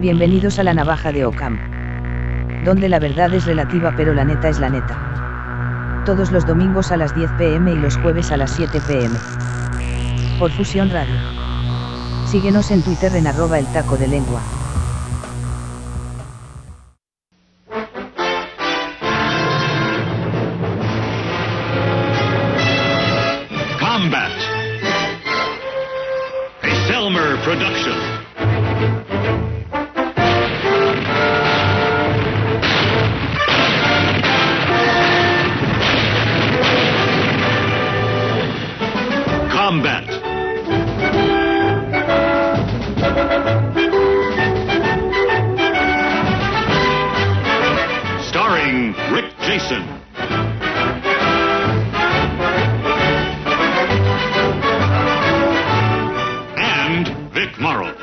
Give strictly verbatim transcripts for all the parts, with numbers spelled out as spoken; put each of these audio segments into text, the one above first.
Bienvenidos a la navaja de Occam, donde la verdad es relativa pero la neta es la neta. Todos los domingos a las diez pe eme y los jueves a las siete pe eme. Por Fusión Radio. Síguenos en Twitter en arroba el taco de lengua. Combat. A Selmer production. Combat. Starring Rick Jason. And Vic Morrow.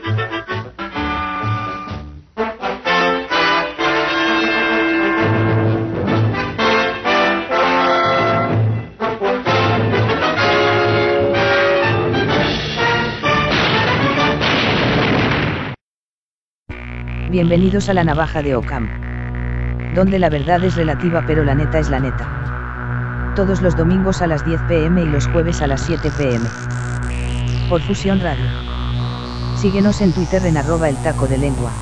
Bienvenidos a la navaja de Occam, donde la verdad es relativa pero la neta es la neta. Todos los domingos a las diez pe eme y los jueves a las siete pe eme. Por Fusión Radio. Síguenos en Twitter en arroba el taco de lengua.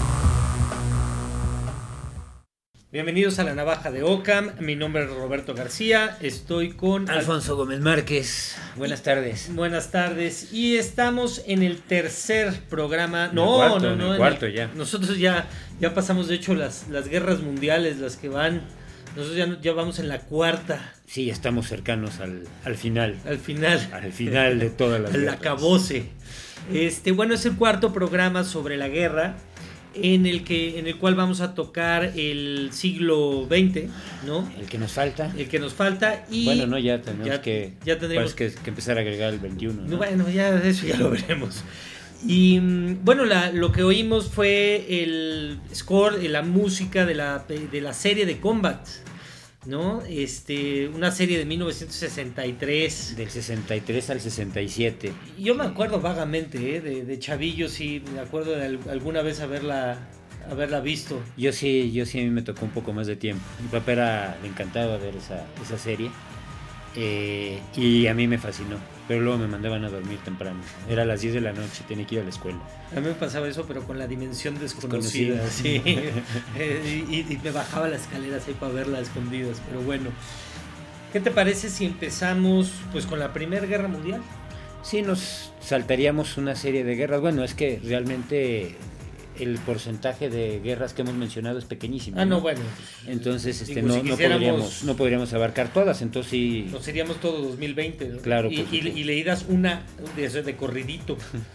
Bienvenidos a la navaja de Occam, mi nombre es Roberto García, estoy con Alfonso Gómez Márquez. Buenas tardes. Buenas tardes, y estamos en el tercer programa. No, En el cuarto, no, en no. el cuarto ya. Nosotros ya, ya pasamos, de hecho, las, las guerras mundiales, las que van. Nosotros ya, ya vamos en la cuarta. Sí, ya estamos cercanos al, al final. Al final. Al final de todas las Al guerras. acabose. Este, bueno, es el cuarto programa sobre la guerra, en el que en el cual vamos a tocar el siglo veinte, ¿no? El que nos falta. El que nos falta y Bueno, no, ya tenemos ya, que, ya tendríamos que, que empezar a agregar el veintiuno, ¿no? Bueno, ya eso ya lo veremos. Y bueno, la, lo que oímos fue el score, la música de la, de la serie de Combat, ¿no? Este, una serie de mil novecientos sesenta y tres. Del sesenta y tres al sesenta y siete. Yo me acuerdo vagamente, ¿eh? de, de chavillo, sí, me acuerdo de alguna vez haberla, haberla visto. Yo sí, yo sí a mí me tocó un poco más de tiempo. Mi papá era, le encantaba ver esa, esa serie. Eh, y a mí me fascinó, pero luego me mandaban a dormir temprano. Era a las diez de la noche, tenía que ir a la escuela. A mí me pasaba eso, pero con la dimensión desconocida, Desconocida. sí. eh, y, y me bajaba las escaleras ahí para verla a escondidas, pero bueno. ¿Qué te parece si empezamos pues con la Primera Guerra Mundial? Sí, nos saltaríamos una serie de guerras. Bueno, es que realmente el porcentaje de guerras que hemos mencionado es pequeñísimo. Ah, no, bueno. Entonces este, digo, no, si no, quisiéramos- podríamos, no podríamos abarcar todas, entonces sí. Nos iríamos todo dos mil veinte, ¿no? Claro, Y, por y, supuesto. y leídas una de, de corridito.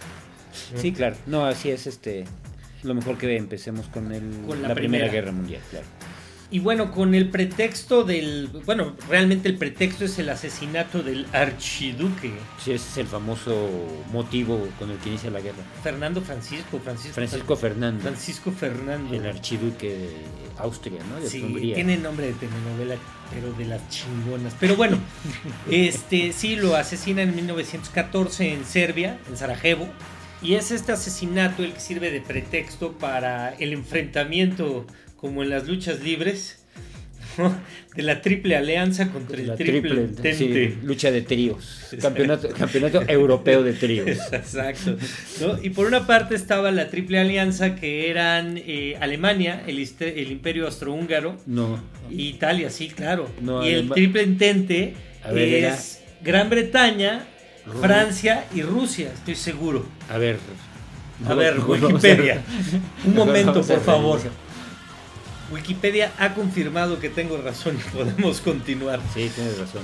Sí, claro. No, así es este lo mejor que empecemos con, el, Con la la, Primera primera. Guerra Mundial, claro. Y bueno, con el pretexto del... Bueno, realmente el pretexto es el asesinato del archiduque Sí, ese es el famoso motivo con el que inicia la guerra. Fernando Francisco. Francisco, Francisco Fernando, Francisco Fernando. el archiduque de Austria, ¿no? De Sí, Hungría. tiene nombre de telenovela, pero de las chingonas. Pero bueno, este sí lo asesina en mil novecientos catorce en Serbia, en Sarajevo. Y es este asesinato el que sirve de pretexto para el enfrentamiento, como en las luchas libres, ¿no? De la Triple Alianza contra el La Triple, triple, Entente. sí, lucha de tríos, campeonato, campeonato europeo de tríos. Exacto, ¿no? Y por una parte estaba la Triple Alianza, que eran eh, Alemania, el, iste- el Imperio Austrohúngaro, No, y Italia, sí, claro. No, y el Alema- Triple Entente A ver, es Gran Bretaña, Francia y Rusia, estoy seguro. a ver. A ver, Vamos a- Wikipedia. Un momento, vamos a por favor. revisar. Wikipedia ha confirmado que tengo razón y podemos continuar. Sí, tienes razón.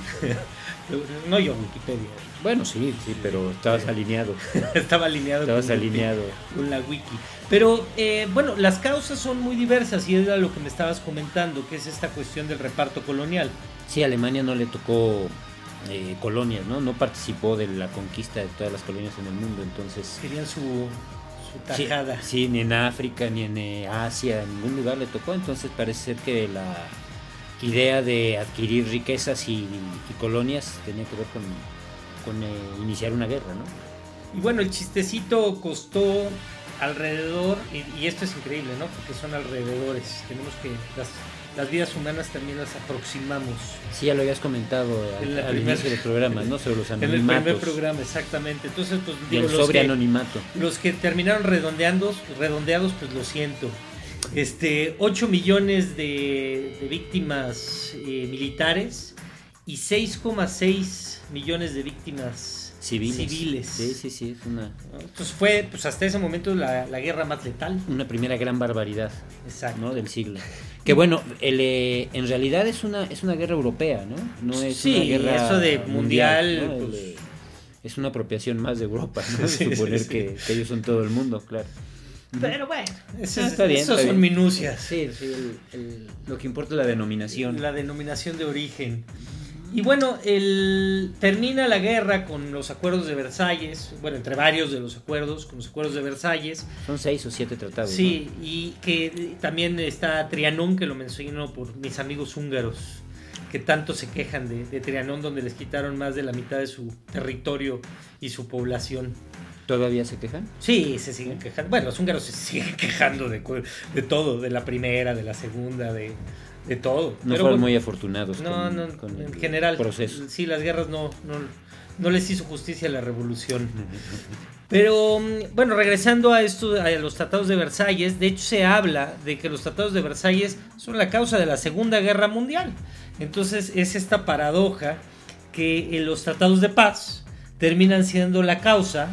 No yo, Wikipedia. Bueno, sí, sí, pero estabas alineado. Estaba alineado Estabas con, alineado. con la wiki. Pero eh, bueno, las causas son muy diversas y era lo que me estabas comentando, que es esta cuestión del reparto colonial. Sí, a Alemania no le tocó eh, colonias, ¿no? No participó de la conquista de todas las colonias en el mundo, entonces... Querían su, su Sí, tajada. sí, ni en África, ni en eh, Asia, en ningún lugar le tocó, entonces parece ser que la idea de adquirir riquezas y, y colonias tenía que ver con, con eh, iniciar una guerra, ¿no? Y bueno, el chistecito costó alrededor, y, y esto es increíble, ¿no? Porque son alrededores, tenemos que, las, las vidas humanas también las aproximamos. Sí, ya lo habías comentado al, al primer, inicio del programa, ¿no? Sobre los anonimatos. En el primer programa, exactamente. Entonces, pues y digo, el los sobre que, anonimato. Los que terminaron redondeados, redondeados, pues lo siento. Este, ocho millones de, de víctimas eh, militares y seis coma seis millones de víctimas civiles. civiles. Sí, sí, sí. Es una... Entonces fue, pues hasta ese momento, la, la guerra más letal. Una primera gran barbaridad. Exacto. ¿No? Del siglo. Que bueno, el, eh, en realidad es una es una guerra europea, ¿no? No es sí, una guerra eso de mundial, mundial, ¿no? pues... el, es una apropiación más de Europa, ¿no? Sí, suponer sí, sí. Que, que ellos son todo el mundo, claro. Pero bueno, eso Ah, es, está bien, esos está son bien. minucias. Sí, sí, el- el- lo que importa es la denominación. La denominación de origen. Y bueno, el, termina la guerra con los acuerdos de Versalles, bueno, entre varios de los acuerdos, con los acuerdos de Versalles. Son seis o siete tratados. Sí, y que también está Trianón, que lo menciono por mis amigos húngaros, que tanto se quejan de, de Trianón, donde les quitaron más de la mitad de su territorio y su población. ¿no? ¿Todavía se quejan? Sí, se siguen quejando. Bueno, los húngaros se siguen quejando de, de todo, de la primera, de la segunda, de, de todo. No Pero fueron bueno, muy afortunados no, con, no, con en el general, proceso. sí, las guerras no, no, no les hizo justicia a la revolución. Pero bueno, regresando a esto, a los tratados de Versalles, de hecho se habla de que los tratados de Versalles son la causa de la Segunda Guerra Mundial. Entonces es esta paradoja que los tratados de paz terminan siendo la causa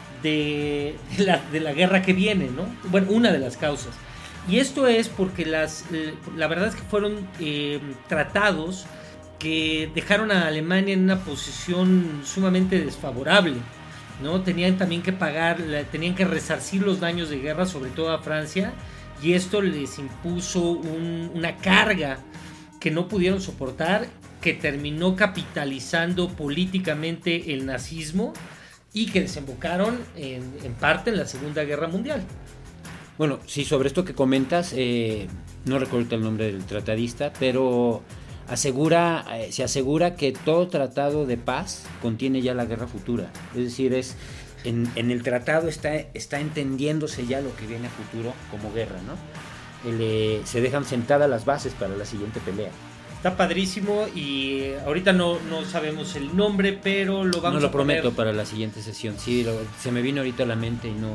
de la, de la guerra que viene, ¿no? Bueno, una de las causas. Y esto es porque las, la verdad es que fueron eh, tratados que dejaron a Alemania en una posición sumamente desfavorable, ¿no? Tenían también que pagar, tenían que resarcir los daños de guerra, sobre todo a Francia, y esto les impuso un, una carga que no pudieron soportar, que terminó capitalizando políticamente el nazismo y que desembocaron en, en parte en la Segunda Guerra Mundial. Bueno, sí, sobre esto que comentas, eh, no recuerdo el nombre del tratadista, pero asegura, eh, se asegura que todo tratado de paz contiene ya la guerra futura. Es decir, es en, en el tratado está, está entendiéndose ya lo que viene a futuro como guerra, ¿no? El, eh, se dejan sentadas las bases para la siguiente pelea. Está padrísimo y ahorita no, no sabemos el nombre, pero lo vamos no lo a poner. prometo para la siguiente sesión. Sí, lo, se me vino ahorita a la mente y no...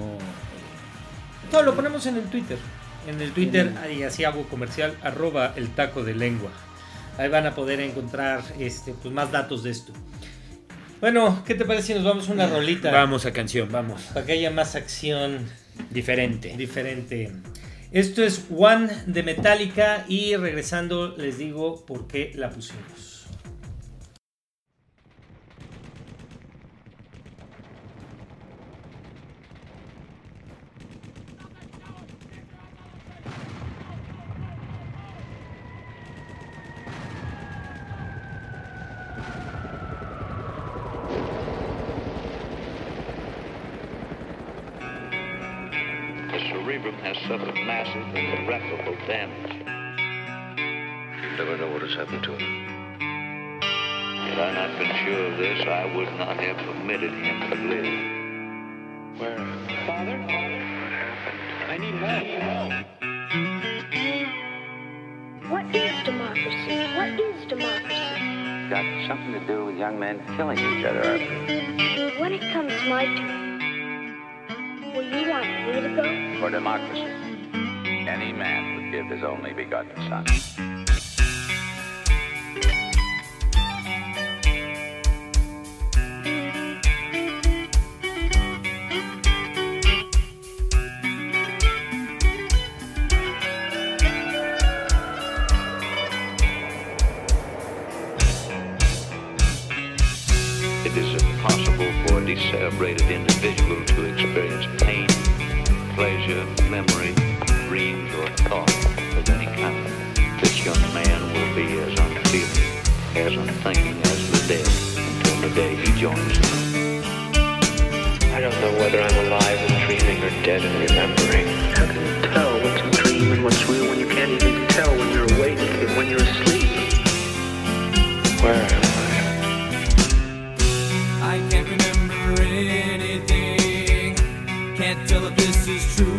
No, lo ponemos en el Twitter. En el Twitter, ahí así hago comercial, arroba el taco de lengua. Ahí van a poder encontrar este, pues, más datos de esto. Bueno, ¿qué te parece si nos vamos a una rolita? Vamos a canción, vamos. Para que haya más acción Diferente. diferente. Esto es One de Metallica y regresando les digo por qué la pusimos. The cerebrum has suffered massive and irreparable damage. You never know what has happened to him. Had I not been sure of this, I would not have permitted him to live. Where? Father? What happened? I need help. What is democracy? What is democracy? Got something to do with young men killing each other, I believe. When it comes my turn, will you want me to go? For democracy, any man would give his only begotten son. It is impossible for a decerebrated individual to experience pain, pleasure, memory, dreams, or thought of any kind. This young man will be as unfeeling, as unthinking as the dead until the day he joins them. I don't know whether I'm alive and dreaming or dead and remembering. How can you tell what's a dream and what's real when you can't even tell when you're awake and when you're asleep? Where am I? I can't remember anything. Can't tell if this is true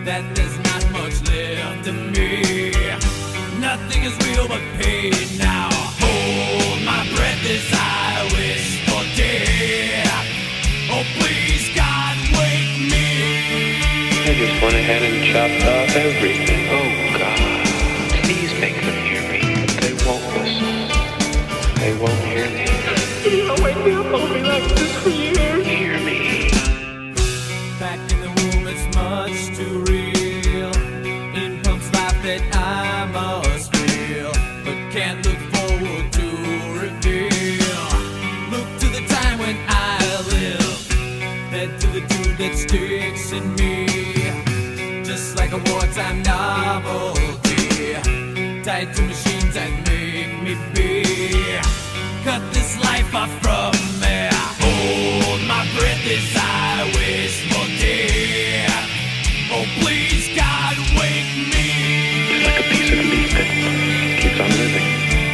that there's not much left of me. Nothing is real but pain now. Hold my breath as I wish for death. Oh please God, wake me. I just went ahead and chopped off everything. Oh God, please make them hear me. They won't listen. They won't hear me. You'll wake me up, I'll be like this for years. Hear me. Back in the womb, it's much too real. In Punk's life that I must feel, but can't look forward to reveal. Look to the time when I live, head to the dude that sticks in me, just like a wartime novelty, tied to machines that make me be. Cut this life off from me. Hold my breath as I wish for death. Oh please God, wake me. It's like a piece of meat that keeps on living.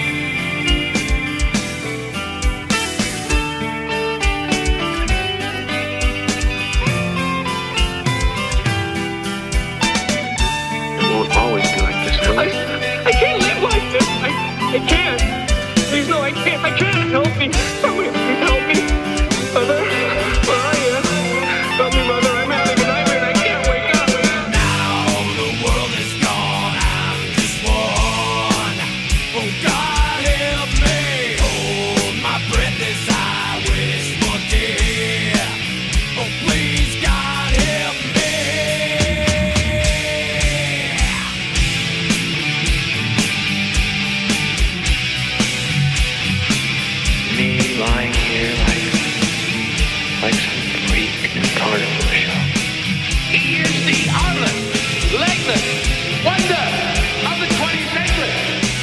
It won't always be like this, will it? I, I can't live like this. I, I can't. Please, no, I can't. I can't. Help me. Somebody please help me. Mother, where are you? Help me, Mother. I'm having a nightmare and I can't wake up. Now the world is gone. I'm just one. Oh God, help me. Hold my breath as I wish for death. Oh please, God, help me. Me lying here like, like some freak in a carnival show. He is the armless, legless wonder of the twentieth century.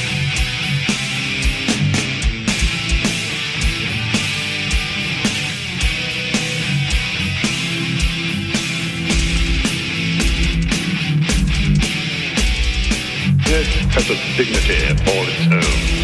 It has a dignity all its own.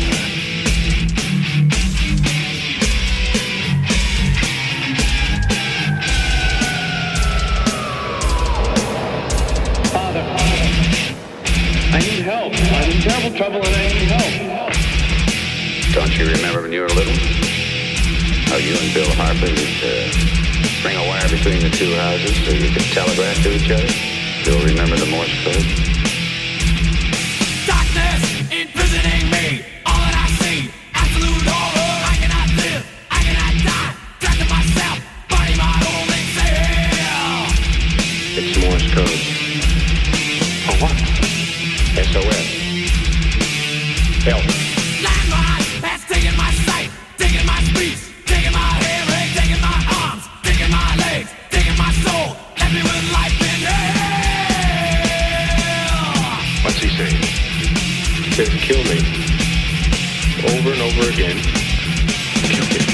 I need help. I'm in terrible trouble and I need help. Don't you remember when you were little? How you and Bill Harper used to string a wire between the two houses so you could telegraph to each other? Still remember the Morse code? Darkness imprisoning me. All that I see, absolute horror. I cannot live, I cannot die. Trapped in myself, body my only cell. It's Morse code. For what? S O S. Help. Landmine has taken my sight, taken my speech, taken my hearing, taken my arms, taken my legs, taken my soul, left me with life in hell. What's he saying? He says kill me. Over and over again. Kill me.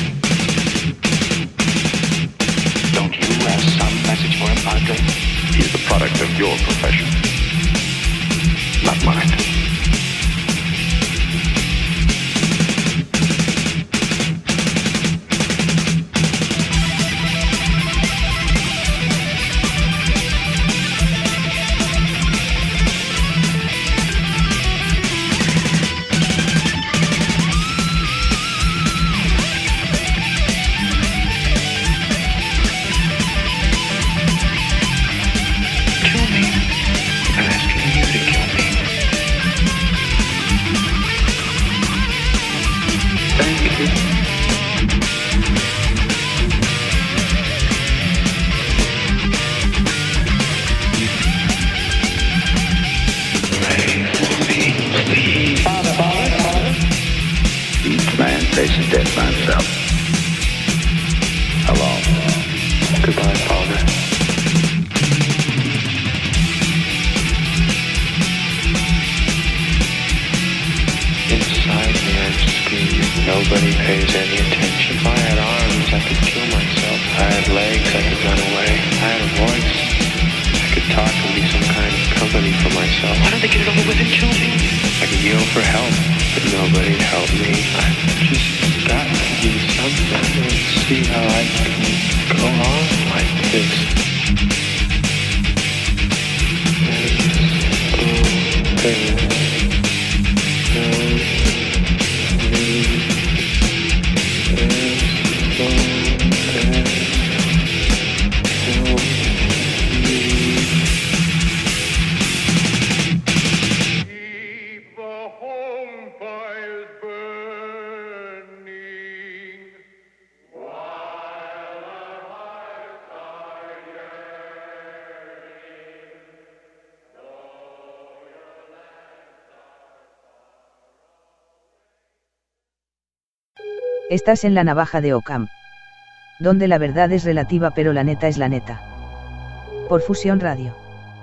Don't you have some message for him, Padre? He's the product of your profession, not mine. Faces death by himself. Alone. Goodbye, Father. Inside me, I'm screaming. Nobody pays any attention. If I had arms, I could kill myself. If I had legs, I could run away. If I had a voice, I could talk and be some kind of company for myself. Why don't they get it over with and kill me? I could yell for help, but nobody'd help me. I've just got to do something and see how I can go on like this. Estás en la navaja de Occam. Donde la verdad es relativa pero la neta es la neta. Por Fusión Radio.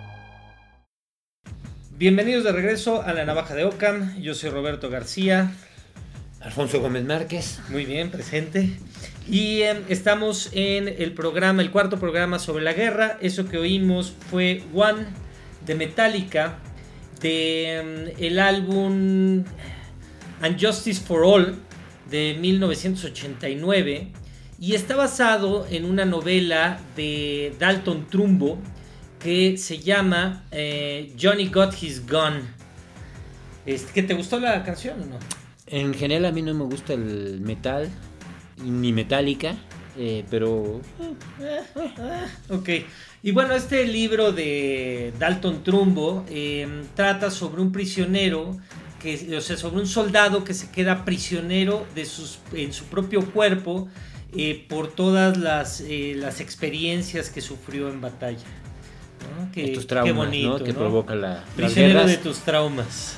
Bienvenidos de regreso a la navaja de Occam. Yo soy Roberto García. Alfonso Gómez Márquez. Muy bien, presente. Y eh, estamos en el programa, el cuarto programa sobre la guerra. Eso que oímos fue One de Metallica, de um, el álbum And Justice for All de mil novecientos ochenta y nueve, y está basado en una novela de Dalton Trumbo que se llama eh, Johnny Got His Gun. Este, ¿qué te gustó la canción o no? En general a mí no me gusta el metal, ni Metallica, eh, pero... Ok, y bueno, este libro de Dalton Trumbo eh, trata sobre un prisionero, que, o sea, sobre un soldado que se queda prisionero de sus, en su propio cuerpo eh, por todas las, eh, las experiencias que sufrió en batalla. ¿No? Que, Estos traumas, qué bonito, ¿no? Que ¿no? provoca la, prisionero las guerras. de tus traumas.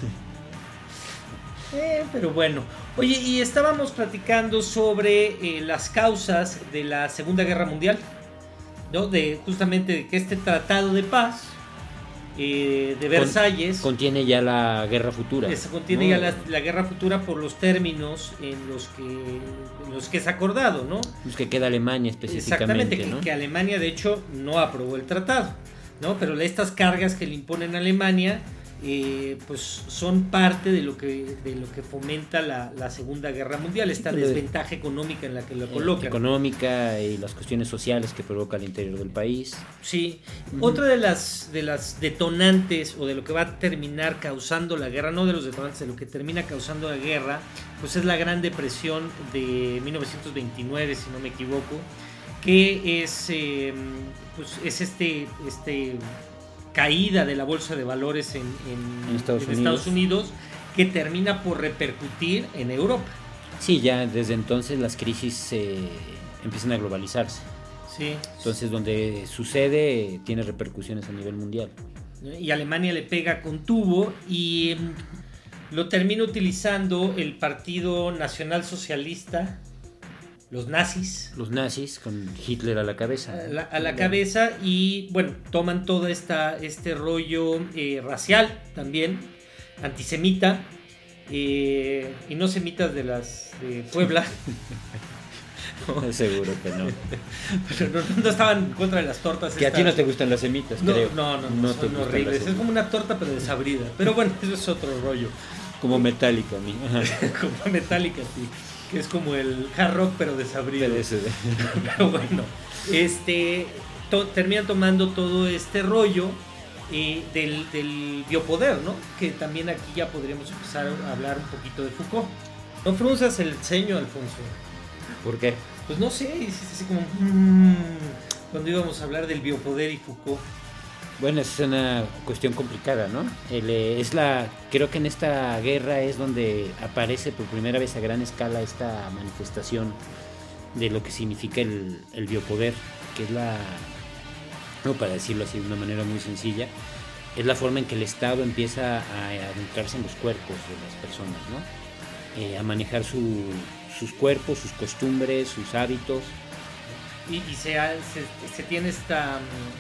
Eh, pero bueno, oye, y estábamos platicando sobre eh, las causas de la Segunda Guerra Mundial, ¿no? De justamente de que este tratado de paz eh, de Versalles Con, contiene ya la guerra futura. Se contiene ¿no? ya la, la guerra futura por los términos en los que en los que es acordado, ¿no? Los que queda Alemania específicamente. Exactamente, ¿no? que, que Alemania de hecho no aprobó el tratado, ¿no? Pero estas cargas que le imponen a Alemania Eh, pues son parte de lo que de lo que fomenta la, la Segunda Guerra Mundial, esta desventaja económica en la que lo colocan. Económica y las cuestiones sociales que provoca al interior del país. Sí, uh-huh. Otra de las de las detonantes o de lo que va a terminar causando la guerra, no de los detonantes, de lo que termina causando la guerra, pues es la Gran Depresión de mil novecientos veintinueve, si no me equivoco, que es eh, pues es este este caída de la bolsa de valores en, en, en, Estados, en Unidos. Estados Unidos, que termina por repercutir en Europa. Sí, ya desde entonces las crisis eh, empiezan a globalizarse. Sí. Entonces donde sucede tiene repercusiones a nivel mundial. Y Alemania le pega con tubo y lo termina utilizando el Partido Nacional Socialista, los nazis. Los nazis con Hitler a la cabeza. A la, a la cabeza y bueno, toman todo esta, este rollo eh, racial también, antisemita, eh, y no semitas de las de Puebla. No. Seguro que no. Pero no, no estaban en contra de las tortas. Que estas. A ti no te gustan las semitas, no, creo. No, no, no, no son horribles. Es como una torta pero desabrida. Pero bueno, eso es otro rollo. Como Metallica a mí. Como Metallica, sí. Que es como el hard rock pero desabrido. Pero bueno, este to, terminan tomando todo este rollo eh, del, del biopoder, ¿no? Que también aquí ya podríamos empezar a hablar un poquito de Foucault. No frunzas el ceño, Alfonso. ¿Por qué? Pues no sé, hiciste así como mmm, cuando íbamos a hablar del biopoder y Foucault. Bueno, es una cuestión complicada, ¿no? El, eh, es la, creo que en esta guerra es donde aparece por primera vez a gran escala esta manifestación de lo que significa el, el biopoder, que es la, no, para decirlo así de una manera muy sencilla, es la forma en que el Estado empieza a adentrarse en los cuerpos de las personas, ¿no? Eh, a manejar su, sus cuerpos, sus costumbres, sus hábitos. Y, y se, se, se tiene esta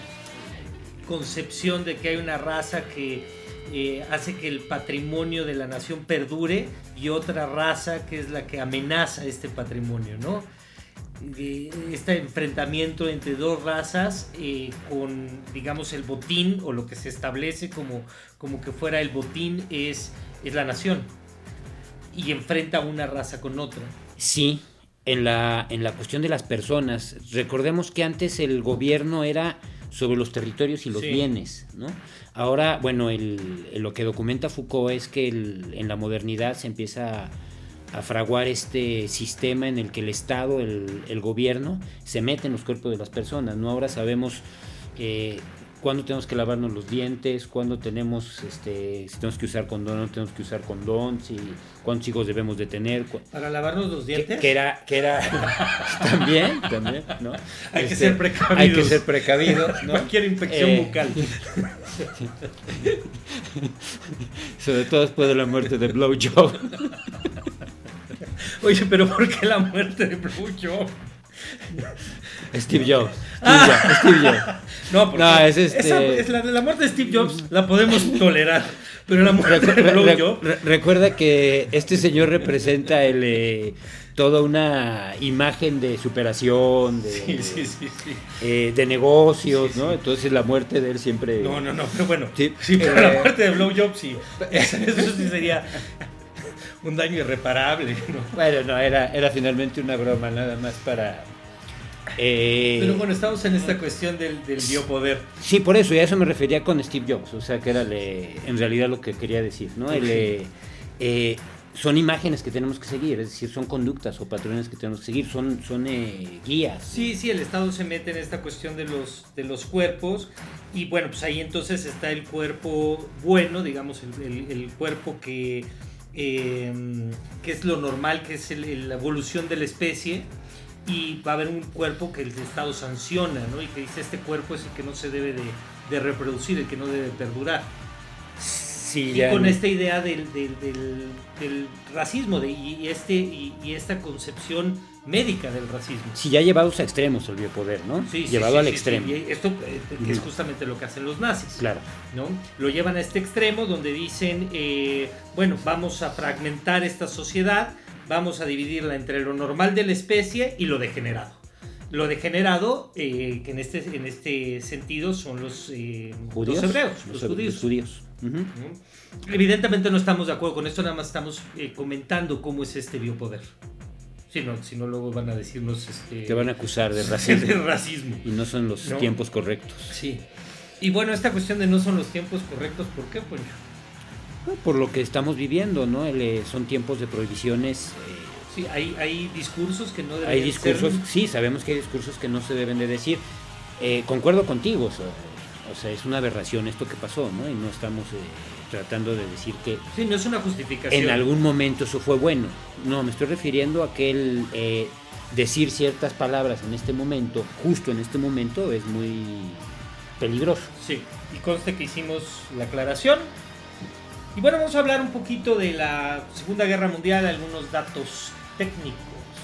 concepción de que hay una raza que eh, hace que el patrimonio de la nación perdure y otra raza que es la que amenaza este patrimonio, ¿no? Eh, este enfrentamiento entre dos razas eh, con, digamos, el botín o lo que se establece como, como que fuera el botín es, es la nación y enfrenta una raza con otra. Sí, en la, en la cuestión de las personas. Recordemos que antes el gobierno era sobre los territorios y los Sí. bienes, ¿no? Ahora, bueno, el, el- lo que documenta Foucault es que el- en la modernidad se empieza a, a fraguar este sistema en el que el Estado, el, el gobierno, se mete en los cuerpos de las personas, ¿no? Ahora sabemos eh, cuándo tenemos que lavarnos los dientes, cuándo tenemos, este, si tenemos que usar condón, no tenemos que usar condón, si, cuántos hijos debemos de tener. cu- Para lavarnos los que, dientes. que era, que era también, también, ¿no? Hay que Este, ser precavidos. Hay que ser precavidos, ¿no? Cualquier infección Eh, bucal. Sobre todo después de la muerte de Blowjob. Oye, pero ¿por qué la muerte de Blowjob? Steve Jobs. Steve Ah. Jobs. Steve Jobs. No, porque No, es este- esa- es la, la muerte de Steve Jobs la podemos tolerar, pero la muerte Recu- de re- Blowjob... re- recuerda que este señor representa el, eh, toda una imagen de superación, de, Sí, sí, sí, sí. eh, de negocios, Sí, sí. ¿no? Entonces la muerte de él siempre... No, no, no, pero bueno, Sí. sí, pero Eh, la muerte de Blowjob sí, eso, eso sí sería un daño irreparable, ¿no? Bueno, no, era, era finalmente una broma, nada más para... eh, Pero bueno, estamos en esta cuestión del, del biopoder. Sí, por eso, y a eso me refería con Steve Jobs, o sea, que era le- en realidad lo que quería decir, ¿no? El, eh, eh, son imágenes que tenemos que seguir, es decir, son conductas o patrones que tenemos que seguir, son, son eh, guías. Sí, sí, el Estado se mete en esta cuestión de los, de los cuerpos y bueno, pues ahí entonces está el cuerpo bueno, digamos, el, el- el cuerpo que, eh, que es lo normal, que es el- el- la evolución de la especie, y va a haber un cuerpo que el Estado sanciona, ¿no? Y que dice, este cuerpo es el que no se debe de, de reproducir, el que no debe perdurar. Sí, Y ya con no- esta idea del, del- del- del racismo de, y, y este, y, y esta concepción médica del racismo. Sí, ya llevados a extremos el biopoder, ¿no? Sí, sí, Llevado sí, al sí, extremo. sí. Y esto eh, que es justamente lo que hacen los nazis. Claro. ¿No? Lo llevan a este extremo donde dicen, eh, bueno, vamos a fragmentar esta sociedad, vamos a dividirla entre lo normal de la especie y lo degenerado. Lo degenerado, eh, que en este, en este sentido son los, eh, ¿Judíos? los hebreos, Los, los, judíos. los judíos. Ujú. ¿No? Evidentemente no estamos de acuerdo con esto, nada más estamos eh, comentando cómo es este biopoder. Si no, si no luego van a decirnos... Este, Te van a acusar de racismo. de racismo. Y no son los ¿No? tiempos correctos. Sí. Y bueno, esta cuestión de no son los tiempos correctos, ¿por qué, Poncho? Por lo que estamos viviendo, ¿no? El, eh, son tiempos de prohibiciones. eh, Sí, hay, hay discursos que no deben Hay discursos, ser... sí, sabemos que hay discursos que no se deben de decir. Eh, concuerdo contigo, o sea, o sea, es una aberración esto que pasó, ¿no? Y no estamos eh, tratando de decir que Sí, no es una justificación. en algún momento eso fue bueno. No, me estoy refiriendo a que el eh, decir ciertas palabras en este momento, justo en este momento, es muy peligroso. Sí, y conste que hicimos la aclaración. Y bueno, vamos a hablar un poquito de la Segunda Guerra Mundial, algunos datos técnicos.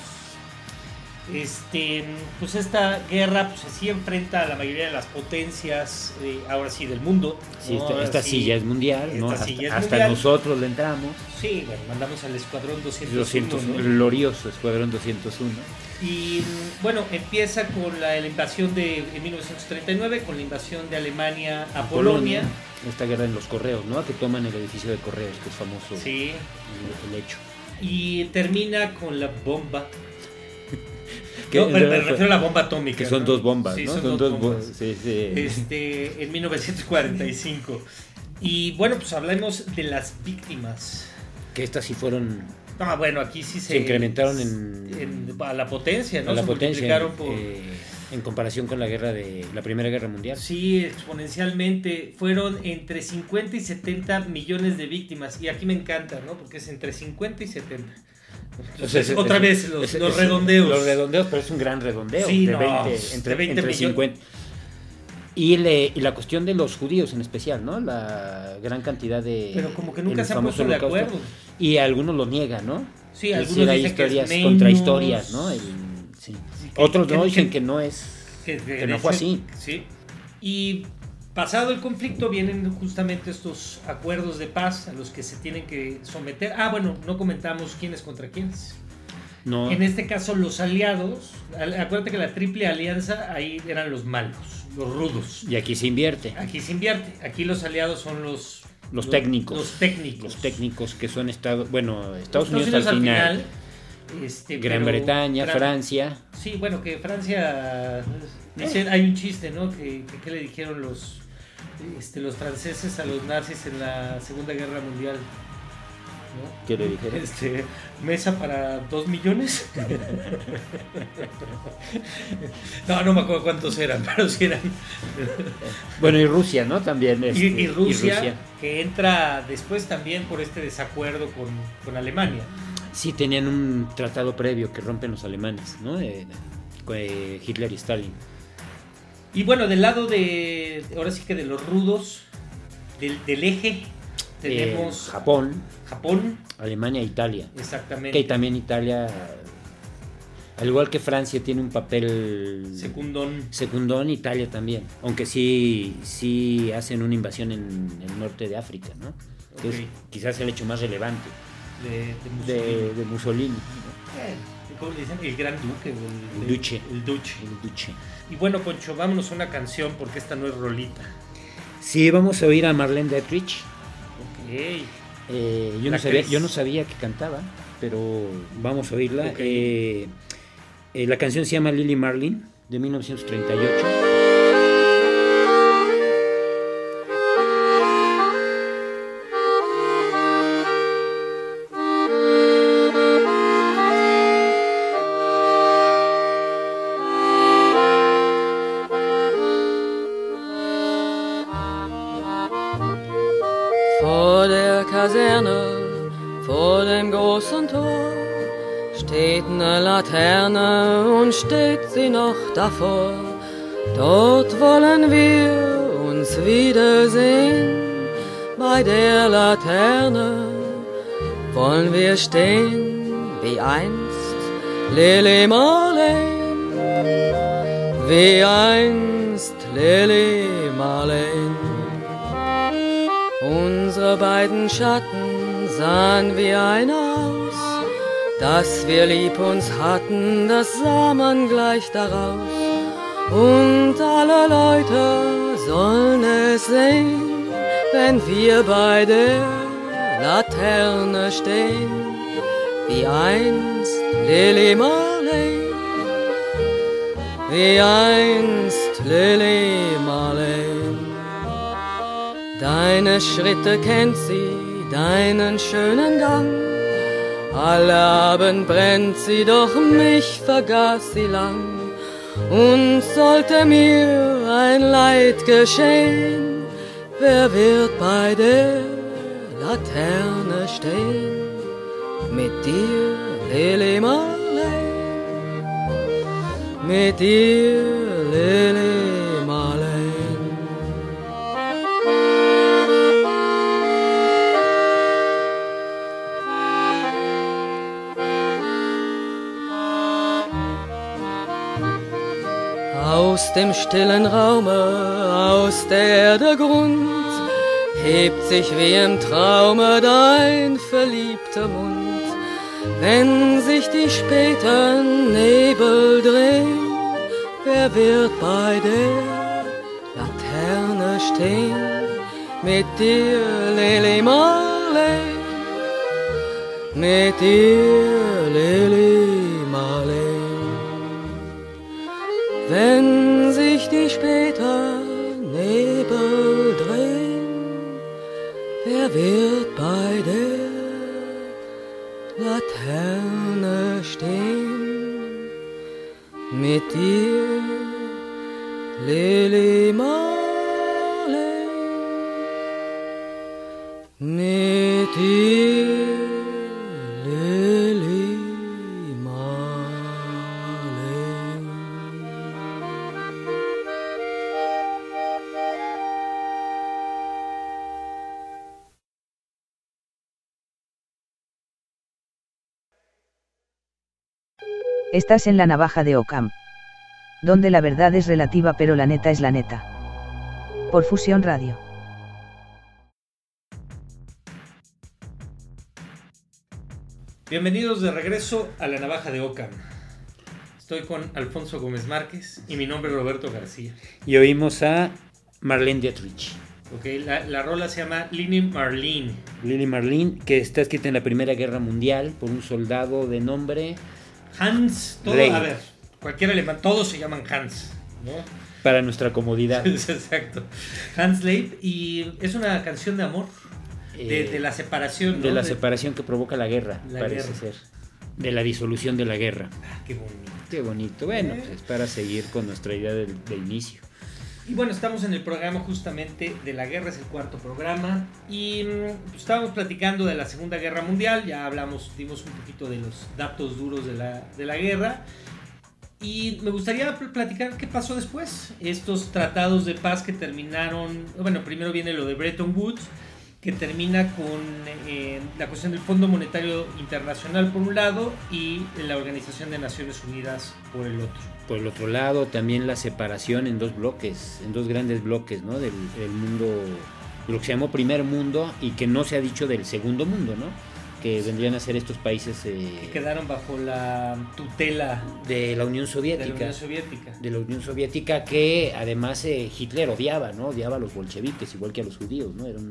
Este, pues esta guerra pues así enfrenta a la mayoría de las potencias, eh, ahora sí, del mundo. Sí, ¿no? esta, Ahora esta sí, silla es mundial, ¿no? esta Hasta, silla es hasta mundial. nosotros le entramos. Sí, bueno, mandamos al Escuadrón doscientos uno, doscientos, ¿no? el glorioso Escuadrón doscientos uno. Y bueno, empieza con la, la invasión de en mil novecientos treinta y nueve, con la invasión de Alemania a Polonia. Esta guerra en los correos, ¿no? Que toman el edificio de correos, que es famoso. Sí. El, el hecho. Y termina con la bomba. Que No, en pero me realidad refiero a la bomba atómica. Que son ¿no? dos bombas, Sí, ¿no? son, Son dos, dos bombas. bo- sí, sí. Este, en mil novecientos cuarenta y cinco. Y bueno, pues hablemos de las víctimas. Que estas sí fueron. Ah, bueno, aquí sí se, Se incrementaron en- en- a la potencia, ¿no? A la Se potencia multiplicaron por... eh, en comparación con la guerra de la Primera Guerra Mundial. Sí, exponencialmente. Fueron entre cincuenta y setenta millones de víctimas. Y aquí me encanta, ¿no? Porque es entre cincuenta y setenta. O sea, es- Otra es- vez los, es- los es- redondeos. Los redondeos, pero es un gran redondeo. Sí, de no, veinte, de entre, veinte entre millones. cincuenta. Y, le- y la cuestión de los judíos en especial, ¿no? La gran cantidad de. Pero como que nunca el se han famoso puesto de holocausto. acuerdo. Y algunos lo niegan, ¿no? Sí, Es algunos decir, hay dicen que es historias menos. contra historias, ¿no? El- sí. Sí, que- Otros que- no que- dicen que no es. Que, Que de no fue hecho, así. Sí. Y pasado el conflicto vienen justamente estos acuerdos de paz a los que se tienen que someter. Ah, bueno, no comentamos quiénes contra quiénes. No. En este caso los aliados, al- acuérdate que la triple alianza ahí eran los malos, los rudos. Y aquí se invierte. Aquí se invierte, aquí los aliados son los Los técnicos. Los técnicos. Los técnicos que son Estados. Bueno, Estados, Estados Unidos, Unidos al final. este, Gran pero Bretaña, Gran- Francia. Sí, bueno, que Francia Dicen, hay un chiste, ¿no? Que, que, que le dijeron los, este, los franceses a los nazis en la Segunda Guerra Mundial. ¿No? ¿Qué le dijeron? Este, mesa para dos millones. No, no me acuerdo cuántos eran, pero sí eran. Bueno, y Rusia, ¿no? También. Este, y, y, Rusia, y Rusia, que entra después también por este desacuerdo con, con Alemania. Sí, tenían un tratado previo que rompen los alemanes, ¿no? Eh, eh, Hitler y Stalin. Y bueno, del lado de, ahora sí que de los rudos, del, del eje, tenemos eh, Japón, Japón, Alemania e Italia. Exactamente. Que también Italia, al igual que Francia, tiene un papel secundón. Secundón, Italia también. Aunque sí, sí hacen una invasión en el norte de África, ¿no? Que okay. es quizás el hecho más relevante de, de Mussolini. De, de Mussolini. ¿Cómo le dicen? El gran duque. El, el duce. El duce. El duce. Y bueno, Poncho, vámonos a una canción porque esta no es rolita. Sí, vamos a oír a Marlene Dietrich. Okay. Eh, yo, no sabía, yo no sabía que cantaba, pero vamos a oírla. Okay. Eh, eh, la canción se llama Lily Marlene, de mil novecientos treinta y ocho. Vor dem großen Tor steht eine Laterne und steht sie noch davor. Dort wollen wir uns wiedersehen. Bei der Laterne wollen wir stehen wie einst Lili Marleen, wie einst Lili Marleen. Unsere beiden Schatten sahen wie einer aus, dass wir lieb uns hatten, das sah man gleich daraus. Und alle Leute sollen es sehen, wenn wir bei der Laterne stehen, wie einst Lili Marleen, wie einst Lili Marleen. Deine Schritte kennt sie, deinen schönen Gang. Alle Abend brennt sie, doch mich vergaß sie lang. Und sollte mir ein Leid geschehen, wer wird bei der Laterne stehen? Mit dir, Lili Marleen, mit dir, Lili Marleen. Aus dem stillen Raume, aus der Erde Grund, hebt sich wie im Traume dein verliebter Mund. Wenn sich die späten Nebel drehen, wer wird bei der Laterne stehen? Mit dir, Lili Marleen, mit dir, Lili Marleen. Wenn sich die späten Nebel drehen, wer wird bei der Laterne stehen? Mit dir, Lili Marleen, mit dir, Lili Marleen. Estás en la navaja de Occam, donde la verdad es relativa pero la neta es la neta. Por Fusión Radio. Bienvenidos de regreso a la navaja de Occam. Estoy con Alfonso Gómez Márquez y mi nombre es Roberto García. Y oímos a Marlene Dietrich. Ok, la, la rola se llama Lili Marlene. Lili Marlene, que está escrita en la Primera Guerra Mundial por un soldado de nombre Hans, todo, a ver, cualquier alemán, todos se llaman Hans, ¿no? Para nuestra comodidad. Exacto. Handslave, y es una canción de amor, de, Eh, de la separación, ¿no? De la De- separación que provoca la guerra, La parece guerra. ser. De la disolución de la guerra. Ah, qué bonito. Qué bonito. Bueno, Eh. pues es para seguir con nuestra idea del, del inicio. Y bueno, estamos en el programa justamente de la guerra, es el cuarto programa, y mm, pues, estábamos platicando de la Segunda Guerra Mundial, ya hablamos, dimos un poquito de los datos duros de la, de la guerra, y me gustaría pl- platicar qué pasó después, estos tratados de paz que terminaron, bueno, primero viene lo de Bretton Woods, que termina con eh, la cuestión del Fondo Monetario Internacional por un lado y la Organización de Naciones Unidas por el otro. Por el otro lado, también la separación en dos bloques, en dos grandes bloques, ¿no? Del, del mundo, de lo que se llamó primer mundo y que no se ha dicho del segundo mundo, ¿no? Que vendrían a ser estos países eh, Que quedaron bajo la tutela de la Unión de Soviética. la Unión Soviética. de la Unión Soviética, que además eh, Hitler odiaba, ¿no? Odiaba a los bolcheviques, igual que a los judíos, ¿no? Era una...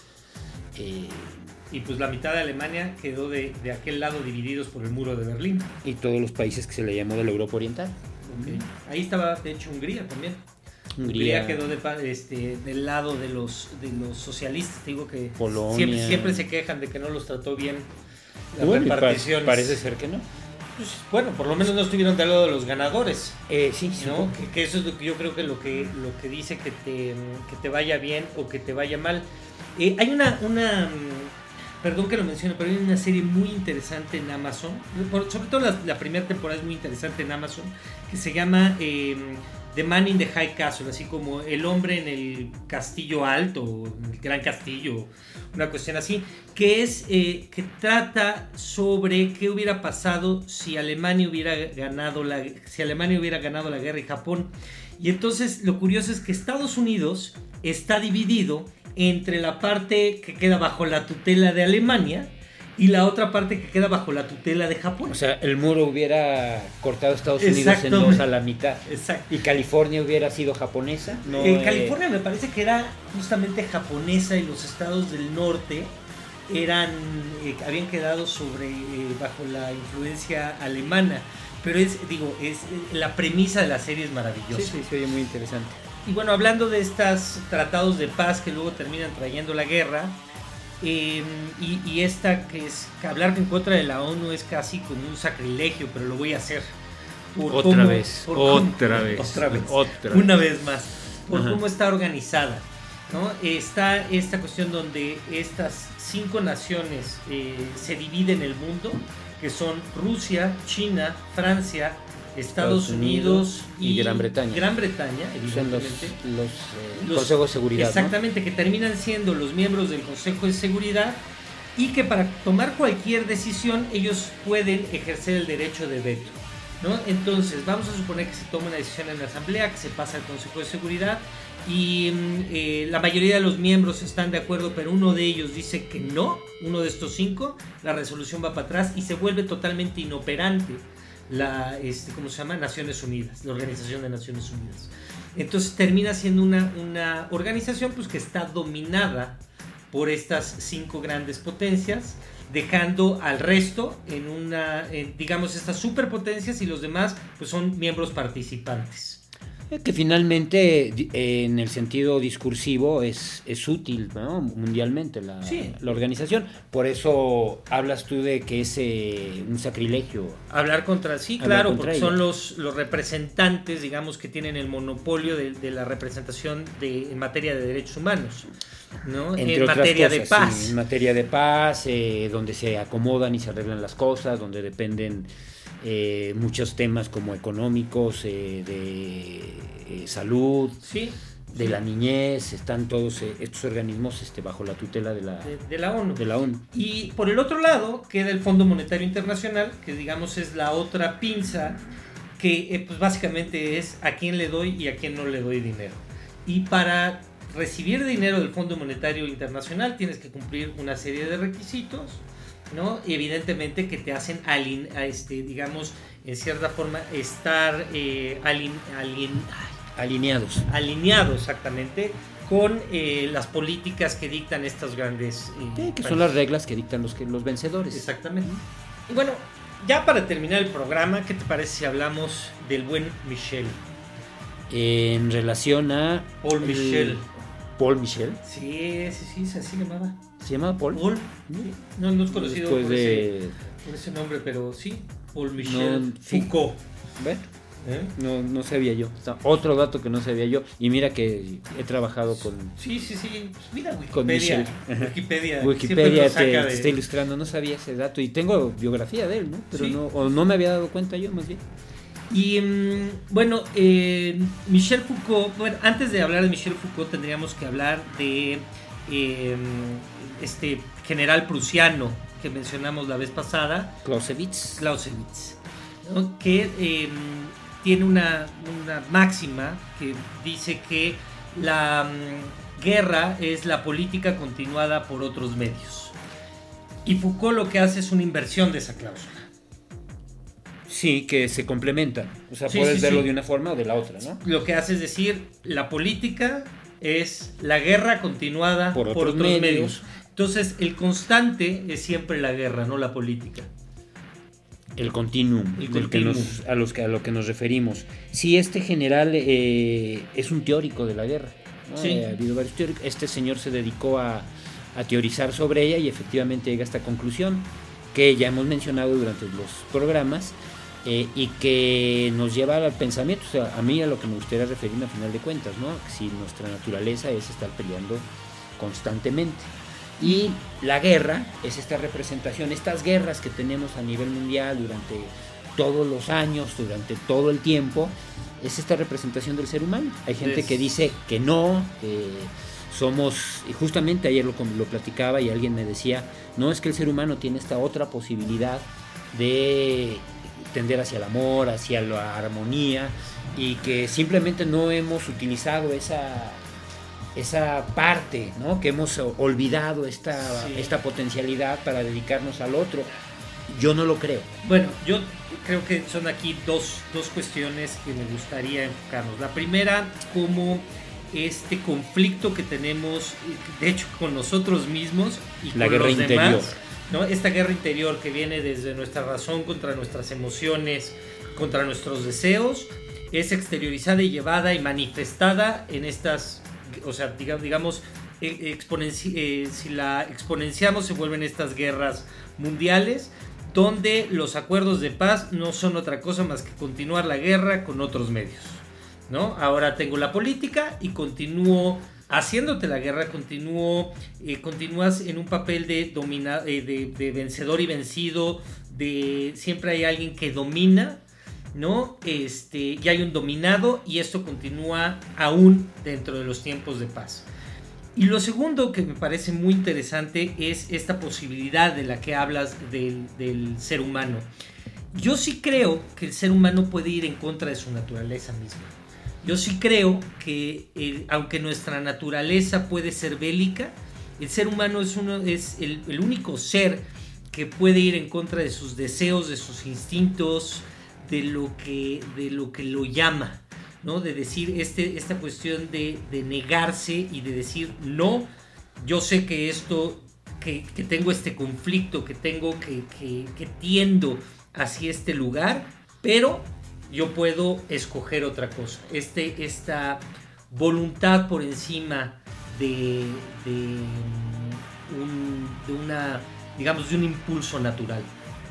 eh, Y pues la mitad de Alemania quedó de, de aquel lado divididos por el muro de Berlín. y todos los países que se le llamó de la Europa Oriental. Ok. Ahí estaba, de hecho, Hungría también. Hungría, Hungría quedó de, pa- este, del lado de los, de los socialistas. Te digo que Polonia. siempre, siempre se quejan de que no los trató bien las Bueno, y pa- reparticiones. parece ser que no. Pues, bueno, por lo menos no estuvieron del lado de los ganadores. Eh, sí, sí. ¿No? Que, que eso es lo que yo creo que lo que lo que dice que te, que te vaya bien o que te vaya mal. Eh, hay una, una mm, perdón que lo mencione, pero hay una serie muy interesante en Amazon, por- sobre todo la, la primera temporada es muy interesante en Amazon, que se llama eh, The Man in the High Castle, así como el hombre en el castillo alto, o en el gran castillo, una cuestión así, que es eh, que trata sobre qué hubiera pasado si Alemania hubiera ganado la si Alemania hubiera ganado la guerra y Japón. Y entonces lo curioso es que Estados Unidos está dividido entre la parte que queda bajo la tutela de Alemania y la otra parte que queda bajo la tutela de Japón. O sea, el muro hubiera cortado a Estados Unidos en Exactamente. dos a la mitad. Exacto. Y California hubiera sido japonesa. No, Eh, eh, California me parece que era justamente japonesa y los estados del norte eran eh, habían quedado sobre eh, bajo la influencia alemana. Pero es, digo, es eh, la premisa de la serie es maravillosa. Sí, sí, se oye muy interesante. Y bueno, hablando de estos tratados de paz que luego terminan trayendo la guerra, eh, y, y esta que es que hablar en contra de la ONU es casi como un sacrilegio, pero lo voy a hacer. Por Otra cómo- vez, por otra cómo- vez, otra vez, otra una vez más, por Ajá. cómo está organizada, ¿no? Está esta cuestión donde estas cinco naciones eh, se dividen el mundo, que son Rusia, China, Francia, Estados, Estados Unidos Unidos y Gran Bretaña. Gran Bretaña, Son los, evidentemente. los, eh, Los- consejos de seguridad. Exactamente, que terminan siendo los miembros del Consejo de Seguridad y que para tomar cualquier decisión ellos pueden ejercer el derecho de veto, ¿no? Entonces, vamos a suponer que se toma una decisión en la Asamblea, que se pasa al Consejo de Seguridad y mm, eh, la mayoría de los miembros están de acuerdo, pero uno de ellos dice que no, uno de estos cinco, la resolución va para atrás y se vuelve totalmente inoperante la, este, ¿cómo se llama? Naciones Unidas, la Organización de Naciones Unidas. Entonces termina siendo una, una organización pues, que está dominada por estas cinco grandes potencias, dejando al resto en una, en, digamos, estas superpotencias y los demás pues son miembros participantes. Que finalmente, di- eh, en el sentido discursivo, es, es útil, ¿no? Mundialmente la, Sí. la organización. Por eso hablas tú de que es eh, un sacrilegio. Hablar contra, sí, Hablar claro, contra porque ella. son los, los representantes, digamos, que tienen el monopolio de, de la representación de, en materia de derechos humanos, ¿no? Entre En otras materia cosas, de paz. sí, en materia de paz, eh, donde se acomodan y se arreglan las cosas, donde dependen eh, muchos temas como económicos, eh, de eh, salud, Sí, de sí. la niñez, están todos eh, estos organismos este, bajo la tutela de la, de, de la ONU. de la ONU. Y por el otro lado queda el Fondo Monetario Internacional, que digamos es la otra pinza, que eh, pues básicamente es a quién le doy y a quién no le doy dinero. Y para recibir dinero del Fondo Monetario Internacional tienes que cumplir una serie de requisitos, ¿no? Y evidentemente que te hacen, alin, a este, digamos, en cierta forma, estar eh, alin, alin, Alineados. alineado exactamente con eh, las políticas que dictan estas grandes... eh, Sí, que países. son las reglas que dictan los, que, los vencedores. Exactamente. Y bueno, ya para terminar el programa, ¿qué te parece si hablamos del buen Michel? eh, en relación a Paul el- Michel. Paul Michel. Sí, sí, sí, así se llamaba. ¿Se llama Paul? Paul. Sí. No, no es conocido Después por, de... ese, por ese nombre, pero sí. Paul Michel No, sí. Foucault. ¿Ven? ¿Eh? No, no sabía yo. O sea, otro dato que no sabía yo. Y mira que he trabajado con... Sí, sí, sí. Pues mira, Con Wikipedia. Michel. Wikipedia. siempre Wikipedia nos te, saca te de- está ilustrando. No sabía ese dato. Y tengo biografía de él, ¿no? Pero Sí. no, o no me había dado cuenta yo, más bien. Y mm, bueno, eh, Michel Foucault, bueno, antes de hablar de Michel Foucault tendríamos que hablar de eh, este general prusiano que mencionamos la vez pasada, Clausewitz. Clausewitz, ¿no? Que eh, tiene una, una máxima que dice que la mm, guerra es la política continuada por otros medios. Y Foucault lo que hace es una inversión de esa cláusula. Sí, que se complementan. O sea, Sí, puedes sí, verlo sí. de una forma o de la otra, ¿no? Lo que hace es decir, la política es la guerra continuada Por por, otros otros medios. medios. Entonces, el constante es siempre la guerra, no la política. El continuum, El del que continuum. nos- a, los que, a lo que nos referimos. Sí, este general eh, es un teórico de la guerra, ¿no? Sí. Eh, ha habido varios teóricos. Este señor se dedicó a, a teorizar sobre ella y efectivamente llega a esta conclusión que ya hemos mencionado durante los programas eh, y que nos lleva al pensamiento. O sea, a mí a lo que me gustaría referirme a final de cuentas, ¿no? Si nuestra naturaleza es estar peleando constantemente. Y la guerra es esta representación, estas guerras que tenemos a nivel mundial durante todos los años, durante todo el tiempo, es esta representación del ser humano. Hay gente Es- que dice que no, que somos, y justamente ayer lo, lo platicaba y alguien me decía, no, es que el ser humano tiene esta otra posibilidad de tender hacia el amor, hacia la armonía, y que simplemente no hemos utilizado esa... esa parte, ¿no? Que hemos olvidado esta, Sí. esta potencialidad para dedicarnos al otro. Yo no lo creo. Bueno, yo creo que son aquí dos, dos cuestiones que me gustaría enfocarnos. La primera, como este conflicto que tenemos, de hecho, con nosotros mismos y La con guerra los interior. demás, ¿no? Esta guerra interior que viene desde nuestra razón contra nuestras emociones, contra nuestros deseos, es exteriorizada y llevada y manifestada en estas, o sea, diga- digamos, eh, exponenci- eh, si la exponenciamos se vuelven estas guerras mundiales, donde los acuerdos de paz no son otra cosa más que continuar la guerra con otros medios, ¿no? Ahora tengo la política y continúo haciéndote la guerra, continúo, eh, continúas en un papel de, domina, eh, de, de vencedor y vencido, de siempre hay alguien que domina, ¿no? Este, y hay un dominado y esto continúa aún dentro de los tiempos de paz. Y lo segundo que me parece muy interesante es esta posibilidad de la que hablas del, del ser humano. Yo sí creo que el ser humano puede ir en contra de su naturaleza misma. Yo sí creo que eh, aunque nuestra naturaleza puede ser bélica, el ser humano es, uno, es el, el único ser que puede ir en contra de sus deseos, de sus instintos, de lo que, de lo, que lo llama, ¿no? De decir este, esta cuestión de, de negarse y de decir no, yo sé que esto, que, que tengo este conflicto, que tengo que, que, que tiendo hacia este lugar, pero yo puedo escoger otra cosa. Este, esta voluntad por encima de, de, un, de una, digamos, de un impulso natural.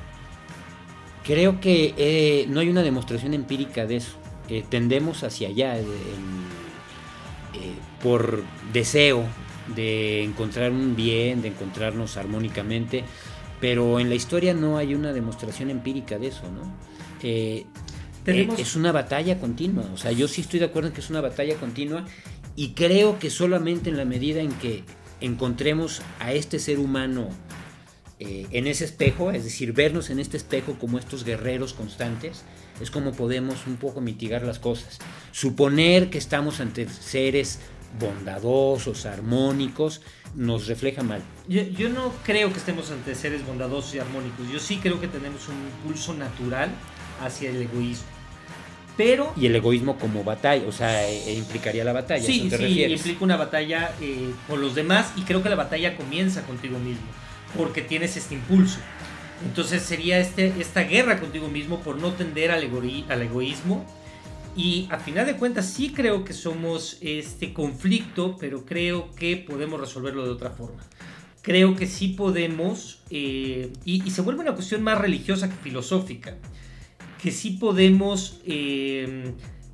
Creo que eh, no hay una demostración empírica de eso. Eh, tendemos hacia allá eh, el- eh, por deseo de encontrar un bien, de encontrarnos armónicamente, pero en la historia no hay una demostración empírica de eso, ¿no? Eh, Tenemos- eh, es una batalla continua. O sea, yo sí estoy de acuerdo en que es una batalla continua y creo que solamente en la medida en que encontremos a este ser humano eh, en ese espejo, es decir, vernos en este espejo como estos guerreros constantes, es como podemos un poco mitigar las cosas. Suponer que estamos ante seres bondadosos, armónicos, nos refleja mal. Yo, yo no creo que estemos ante seres bondadosos y armónicos. Yo sí creo que tenemos un impulso natural hacia el egoísmo. Pero Y el egoísmo como batalla, o sea, eh, implicaría la batalla. ¿a sí, eso te sí, refieres? implica una batalla eh, con los demás, y creo que la batalla comienza contigo mismo, porque tienes este impulso. Entonces sería este, esta guerra contigo mismo por no tender al, egoí- al egoísmo, Y a final de cuentas sí creo que somos este conflicto, pero creo que podemos resolverlo de otra forma. Creo que sí podemos, eh, y, y se vuelve una cuestión más religiosa que filosófica, que sí podemos eh,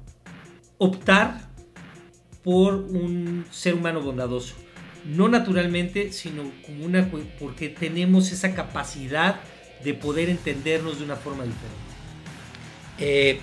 optar por un ser humano bondadoso. No naturalmente, sino como una, porque tenemos esa capacidad de poder entendernos de una forma diferente. Eh,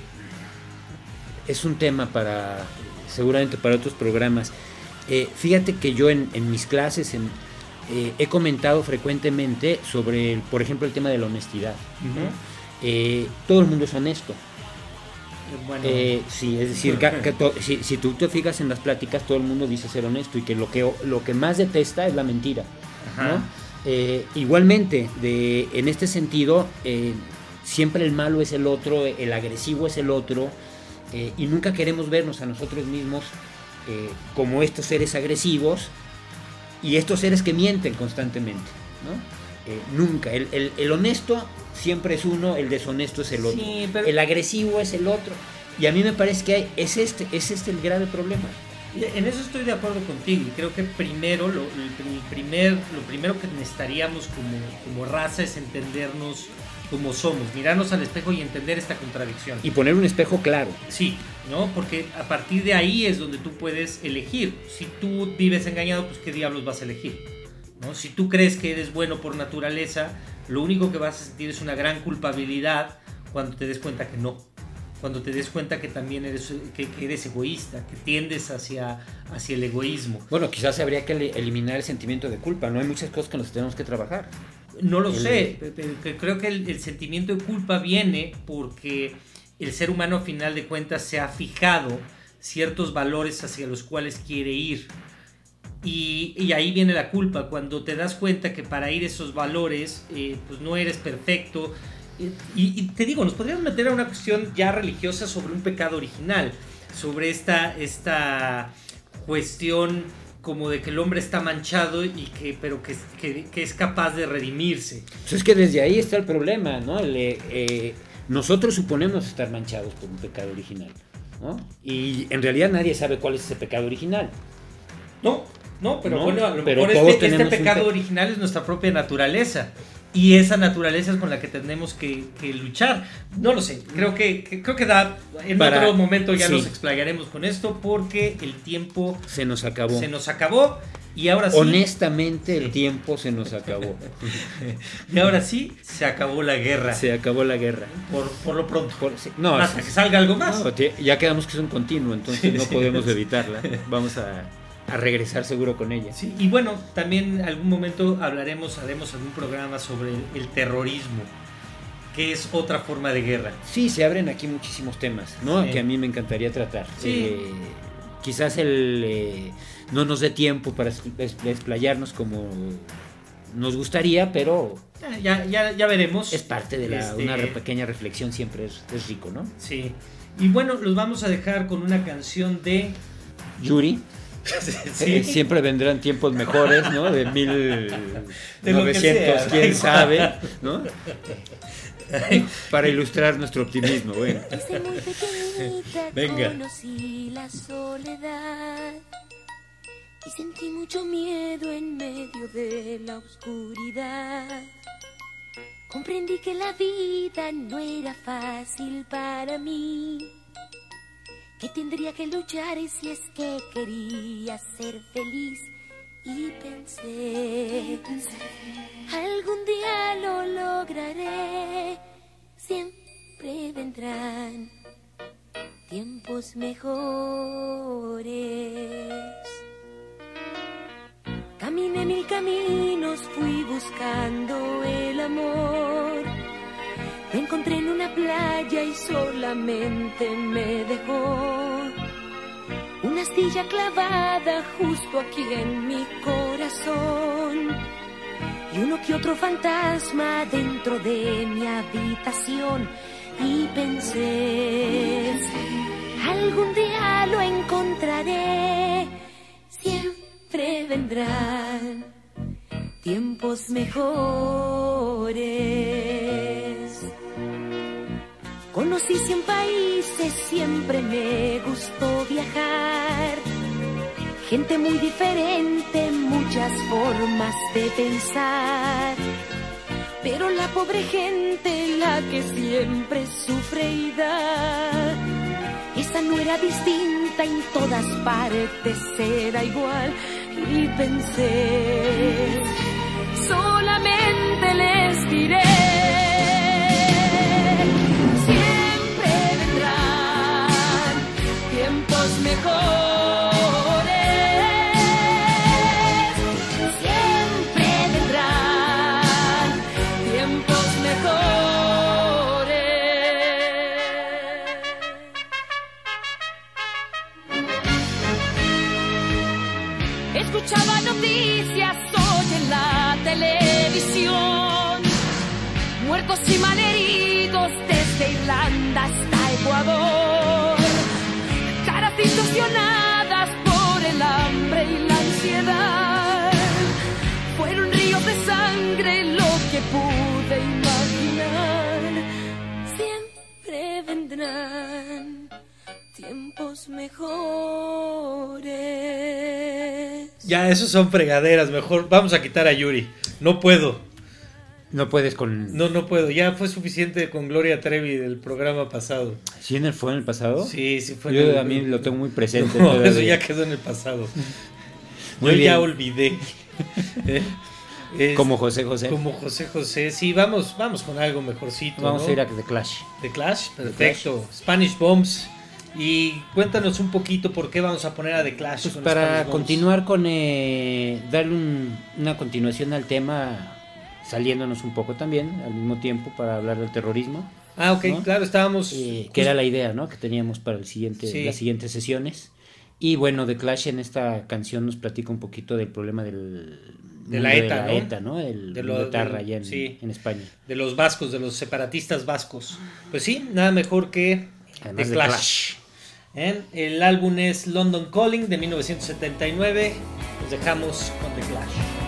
es un tema para, seguramente para otros programas. Eh, fíjate que yo en, en mis clases en, eh, he comentado frecuentemente sobre, el, por ejemplo, el tema de la honestidad, ¿no? Eh, todo el mundo es honesto. Bueno, eh, sí, es decir, que, que to, si, si tú te fijas en las pláticas, todo el mundo dice ser honesto y que lo que, lo que más detesta es la mentira, ¿no? Eh, igualmente, de, en este sentido, eh, siempre el malo es el otro, el agresivo es el otro, eh, y nunca queremos vernos a nosotros mismos eh, como estos seres agresivos y estos seres que mienten constantemente, ¿no? Eh, nunca, el, el, el honesto siempre es uno, el deshonesto es el otro, sí, pero... el agresivo es el otro, y a mí me parece que hay, es, este, es este el grave problema. En eso estoy de acuerdo contigo, y creo que primero lo, el primer, lo primero que necesitaríamos como, como raza es entendernos como somos, mirarnos al espejo y entender esta contradicción. Y poner un espejo claro. Sí, ¿no? Porque a partir de ahí es donde tú puedes elegir. Si tú vives engañado, pues ¿qué diablos vas a elegir? ¿No? Si tú crees que eres bueno por naturaleza, lo único que vas a sentir es una gran culpabilidad cuando te des cuenta que no. Cuando te des cuenta que también eres, que, que eres egoísta, que tiendes hacia, hacia el egoísmo. Bueno, quizás habría que eliminar el sentimiento de culpa, ¿no? Hay muchas cosas con las que tenemos que trabajar. No lo el... sé, pero creo que el, el sentimiento de culpa viene porque el ser humano a final de cuentas se ha fijado ciertos valores hacia los cuales quiere ir. Y, y ahí viene la culpa, cuando te das cuenta que para ir a esos valores, eh, pues no eres perfecto. Y, y te digo, nos podríamos meter a una cuestión ya religiosa sobre un pecado original, sobre esta, esta cuestión como de que el hombre está manchado y que, pero que, que, que es capaz de redimirse. Pues es que desde ahí está el problema, ¿no? El, eh, nosotros suponemos estar manchados por un pecado original, ¿no? Y en realidad nadie sabe cuál es ese pecado original. No, no, pero no, bueno, a lo pero mejor este, este pe- pecado original es nuestra propia naturaleza. Y esa naturaleza es con la que tenemos que, que luchar. No lo sé, creo que, que, creo que da, en Para, otro momento ya sí. nos explayaremos con esto porque el tiempo se nos acabó. Se nos acabó y ahora sí. Honestamente el tiempo se nos acabó. Y ahora sí, se acabó la guerra. Se acabó la guerra. Por, por lo pronto. Por, sí, no, hasta sí, que salga algo más. No, ya quedamos que es un continuo, entonces sí, no sí, podemos sí. evitarla. Vamos a... a regresar seguro con ella. Sí, y bueno, también en algún momento hablaremos, haremos algún programa sobre el, el terrorismo, que es otra forma de guerra. Sí, se abren aquí muchísimos temas, ¿no? Sí. Que a mí me encantaría tratar. Sí. Eh, quizás el eh, no nos dé tiempo para explayarnos como nos gustaría, pero ya, ya, ya veremos. Es parte de la, este... una pequeña reflexión, siempre es, es rico, ¿no? Sí. Y bueno, los vamos a dejar con una canción de Yuri. Sí. Siempre vendrán tiempos mejores, ¿no? De mil novecientos, quién sabe, ¿no? Para ilustrar nuestro optimismo, bueno. Desde muy pequeñita Venga. Conocí la soledad y sentí mucho miedo en medio de la oscuridad. Comprendí que la vida no era fácil para mí, que tendría que luchar si es que quería ser feliz. Y pensé, algún día lo lograré, siempre vendrán tiempos mejores. Caminé mil caminos, fui buscando el amor. Lo encontré en una playa y solamente me dejó una astilla clavada justo aquí en mi corazón y uno que otro fantasma dentro de mi habitación. Y pensé, algún día lo encontraré, siempre vendrán tiempos mejores. Con Conocí cien países, siempre me gustó viajar. Gente muy diferente, muchas formas de pensar. Pero la pobre gente, la que siempre sufre y da, esa no era distinta, en todas partes era igual. Y pensé, solamente les diré, siempre vendrán tiempos mejores, siempre vendrán tiempos mejores. Escuchaba noticias hoy en la televisión, muertos y malheridos desde Irlanda hasta Ecuador, caras distorsionadas por el hambre y la ansiedad. Fueron ríos de sangre lo que pude imaginar. Siempre vendrán tiempos mejores. Ya, esos son fregaderas. Mejor vamos a quitar a Yuri. No puedo. No puedes con... No, no puedo. Ya fue suficiente con Gloria Trevi del programa pasado. ¿Sí en el, fue en el pasado? Sí, sí fue. Yo en el... a mí lo tengo muy presente. No, eso ya quedó en el pasado. Muy Yo bien. ya olvidé. ¿Eh? Es, como José José. Como José José. Sí, vamos, vamos con algo mejorcito. Vamos ¿no? a ir a The Clash. The Clash, perfecto. The Clash. Spanish Bombs. Y cuéntanos un poquito por qué vamos a poner a The Clash. Pues con para continuar con eh, darle un, una continuación al tema, saliéndonos un poco también al mismo tiempo para hablar del terrorismo. Ah, ok, ¿no? claro, estábamos... Eh, que era la idea, ¿no? Que teníamos para el siguiente, Sí. las siguientes sesiones. Y bueno, The Clash en esta canción nos platica un poquito del problema del... De la ETA, de la ¿no? ETA, ¿no? El De lo- Inglaterra de- allá en, sí. en España. De los vascos, de los separatistas vascos. Pues sí, nada mejor que Además The de Clash. Clash. ¿Eh? El álbum es London Calling de mil novecientos setenta y nueve. Nos dejamos con The Clash.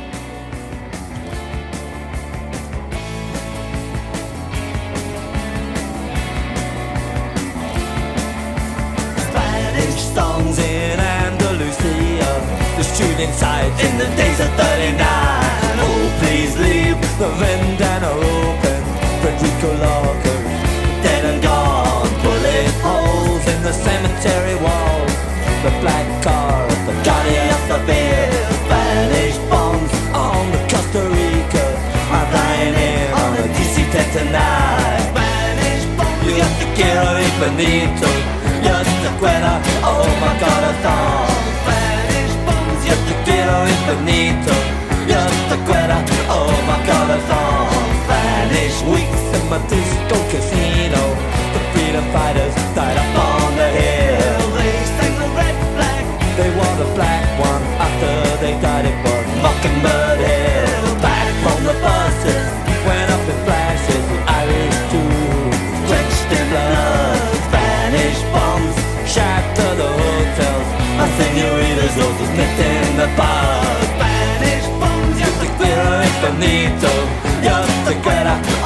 Spanish songs in Andalusia, the shooting sites in the days of thirty-nine. Oh, please leave the ventana open. Federico Locker, dead and gone. Bullet holes in the cemetery wall. The black car, the Guardian of the beer. Spanish bombs on the Costa Rica are dying in on a D C ten tonight. Spanish bombs, you got the quiero infinito. Yo te acuerdo, oh my corazón. Spanish bombs, yo te quiero infinito. Yo te acuerdo, oh my corazón. Spanish weeks in my disco casino. The freedom fighters died up on the hill. They sang the red flag, they wore the black one after they died it for Mockingbird Hill. Back from the buses, went up in flashes, the Irish too, drenched in blood. Spanish bombs shatter the hotels, my senoritas los meten the bar. Spanish bombs, yo te quiero infinito, yo te quiero,